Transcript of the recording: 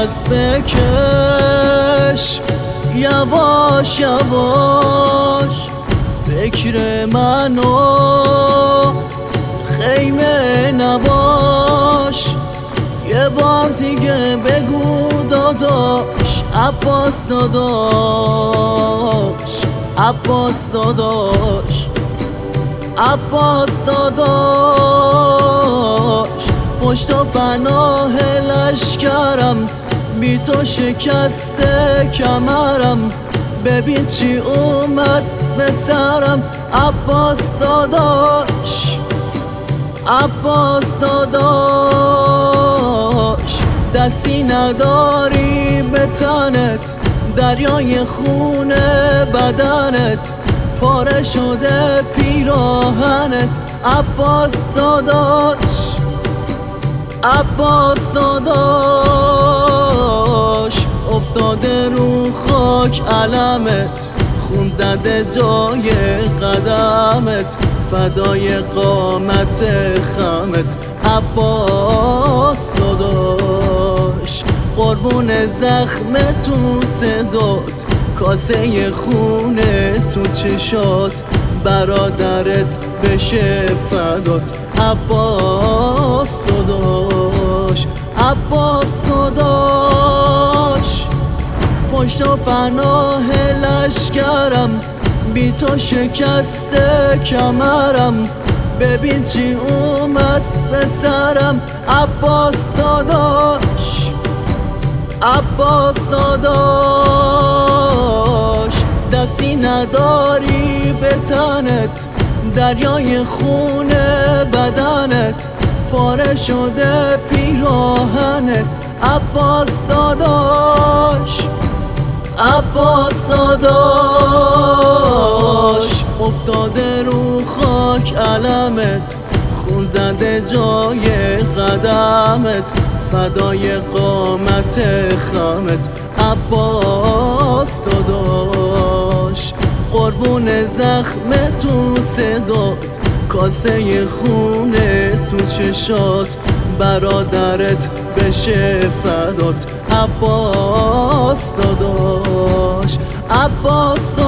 نفس بکش یواش یواش، فکر منو خیمه نباش. یه بار دیگه بگو داداش، عباس داداش، عباس داداش، عباس داداش. پشت و پناه لشکرم، بی تو شکسته کمرم، ببین چی اومد به سرم. عباس داداش، عباس داداش. دستی نداری به تنت، دریای خون بدنت، پاره شده پیراهنت. عباس داداش، عباس داداش. افتاده رو خاک علمت، خون زده جای قدمت، فدای قامت خمت. عباس داداش، قربون زخم تو صدات، کاسه خونه تو چشات، برادرت بشه فدات. عباس داداش، عباس داداش. پشت و پناه لشکرم، بی تو شکسته کمرم، ببین چی اومد به سرم. عباس داداش، عباس داداش. دستی نداری به تنت، دریای خون بدنت، پاره شده پیراهنت. عباس داداش، عباس داداش. افتاده رو خاک علمت، خون زده جای قدمت، فدای قامت خمت. عباس داداش، قربون زخم تو صدات، کاسه خونه تو چشات، برادرت بشه فدات. عباس داداش، عباس داداش.